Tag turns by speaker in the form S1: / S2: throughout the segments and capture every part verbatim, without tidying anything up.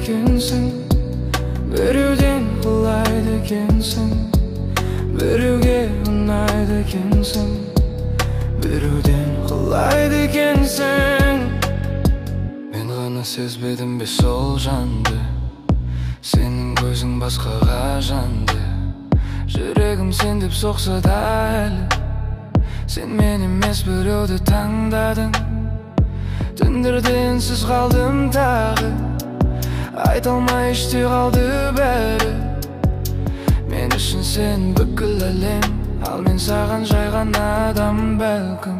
S1: екенсің, біреуден құлайды екенсің, біреуге ұнайды екенсің, біреуден құлайды екенсің. Мен ғана сезбедім бе сол жанды, сенің көзің басқаға жанды. Жүрегім сен деп соқса да әлі, сен мен емес біреуді таңдадың. Түндерде үнсіз қалдым тағы, айта алмай іште қалды бәрі. Мен үшін сен бүкіл әлем, ал мен саған жай ғана адам бәлкім.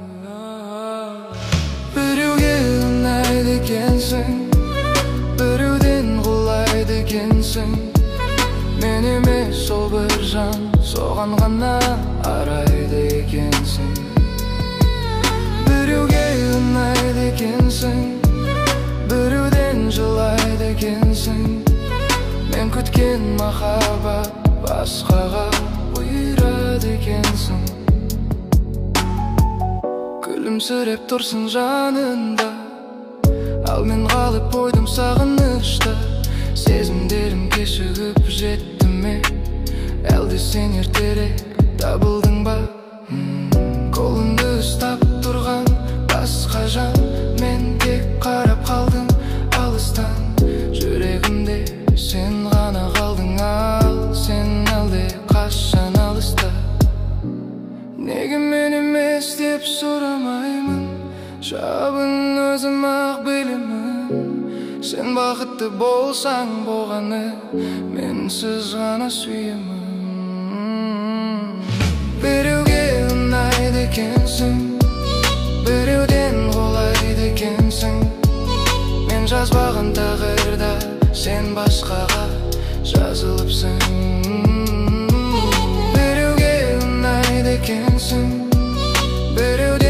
S1: Біреуге ұнайды екенсің, біреуден құлайды екенсің. Мен емес сол бір жан, соған ғана арайды екенсің. Біреуге ұнайды екенсің, біреуден жылайды екенсің. Мен күткен махаббат басқаға бұйырады екенсің. Күлімсіреп тұрсың жанында, ал мен қалып қойдым сағынышта. Сезімдерім кешігіп жетті ме, әлде сен ертерек табылдың ба? Қолымды ұстап тұрған басқа жан, мен тек қарап қалдым алыстан. Жүрегімде сен ғана қалдың, ал сен әлде қашан алыста. Неге мен емес деп сұрамаймын, жауабын өзім ақ білемін. Сен бақытты болсаң болғаны, менсіз ғана сүйемін. Біреуге ұнайды екенсің, біреуден құлайды екенсің. Мен жазбаған тағдырда сен басқаға жазылыпсың. Біреуге ұнайды екенсің, біреуден